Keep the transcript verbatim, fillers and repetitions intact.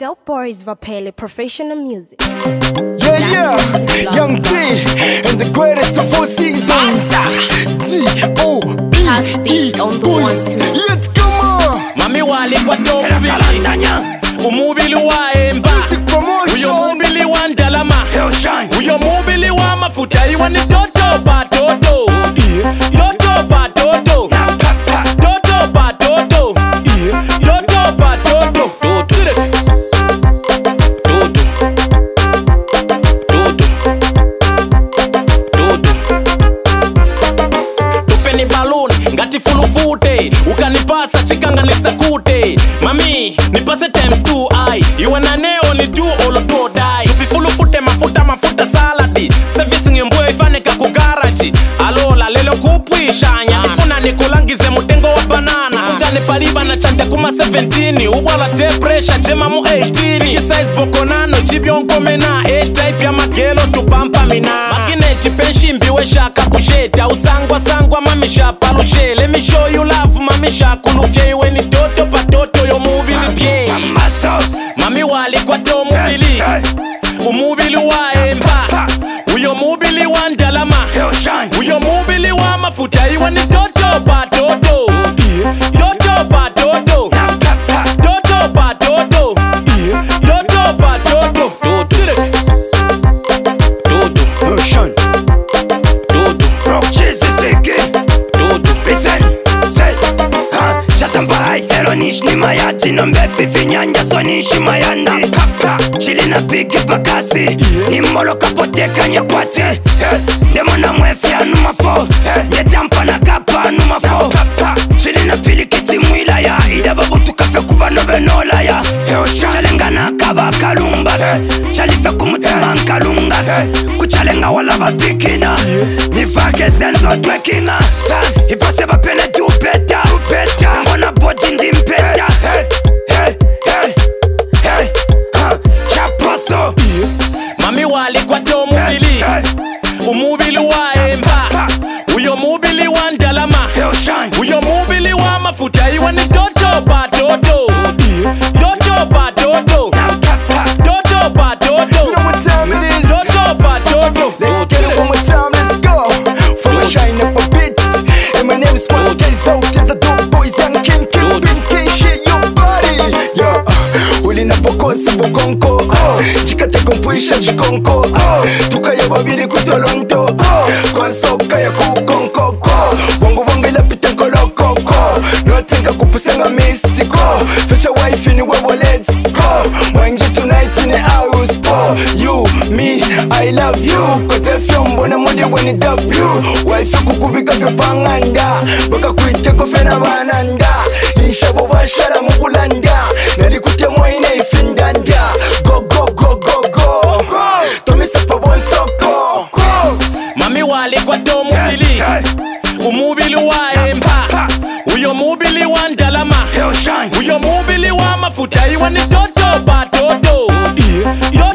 Dope Boys Vapele Professional Music. Yeah, yeah, Young T, and the greatest of all seasons. T O B House beat on the one two. Let's go, on. Mami wali kwa to mubili umubili wa emba uyo mubili wa ndalama uyo mubili wa mafuta iwa ni toto ba toto toto ba toto toto ba toto toto ba toto tupeni balloon ngati fulufute ukanipasa chikanga nisakute mami nipase times two I iwe na neo ni juu olo to die tupifulufute mafuta mafuta saladi service ngembwe ifane kaku garage alola lelo kupwishanya nifuna nikulangize mutengo wa banana ungane paliba na chante kuma seventeen ubwala te pressure jema mu eighteen big size bokonano chibionko mena A-type ya magelo tupampa mina makineti penshi mbiwe shaka kusheta usangwa sangwa mamisha palushe let me show you love mamisha kulufye iwe ni toto patoto yo mubili pye mami wali kwa to mubili umubili wa emba uyo mubili wa ndalama uyo mubili wa mafuta iwe ni toto patoto toto patoto toto patoto toto patoto Motion Rock cheese seke Listen, say Chatambai, eronish ni mayati Nombe fifi nyanja sonishi mayanda Chili na piki pakasi Ni molo kapoteka nyekwate Demo na mwefya numafo Nyetampa na kapa numafo Chili na pili kiti mwila ya Ida babu tukafe kuba nove nola ya Chalenga na kaba kalumba Chalife kumutima nkalunga Kuchalenga wala bapikina Nifake senzo twekinga Ipase bapene tupeta Mbona boti ndi mpeta Hey, hey, hey, hey Chaposo mami wali kwa to mubili umubili wa emba uyo mubili wa ndalama uyo mubili wa mafuta iwa ni toto ba toto toto ba toto toto ba toto You know what time it is? toto ba toto. Let's get it one more time, let's go. From a shine up a bit. And my name is One Case out as a dope boys and king king pin king shit your body. Yeah, uli na pokosi bokonko. Jikate kompuisha jikonko. Tukaya babiri kutolonto. Konsoka ya kukonko. Bongo bongo la pitenko loko. Notenga kupusenga mystico. Future wife in wewe let's go. Mwanje tonight in the house. You, me, I love you. Cause if you mbona mwende wani W. Wife kukubika vyo panganda. Baka kuiteko fena bananda. Ishabo bashara mugulanda. Nari kutia mwaine ifindanda. Go go go go go. Tomi sapa bonsoko. Mami wali kwa to mubili umubili wa emba uyo mubili wa ndalama uyo mubili wa mafuta iwa ni toto ba toto